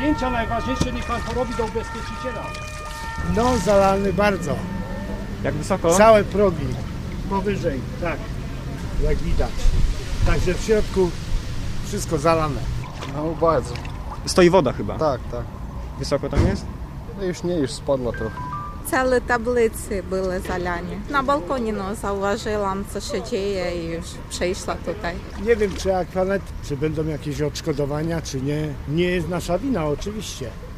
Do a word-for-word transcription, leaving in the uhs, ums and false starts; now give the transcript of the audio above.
zdjęcia najważniejsze niech pan porobi do ubezpieczyciela. No, zalany bardzo. Jak wysoko? Całe progi. Powyżej, tak. Jak widać. Także w środku wszystko zalane. No bardzo. Stoi woda chyba. Tak, tak. Wysoko tam jest? No już nie, już spadła trochę. Całe tablice były zalane. Na balkonie no, zauważyłam, co się dzieje i już przejszła tutaj. Nie wiem, czy Aquanet, czy będą jakieś odszkodowania, czy nie. Nie jest nasza wina, oczywiście.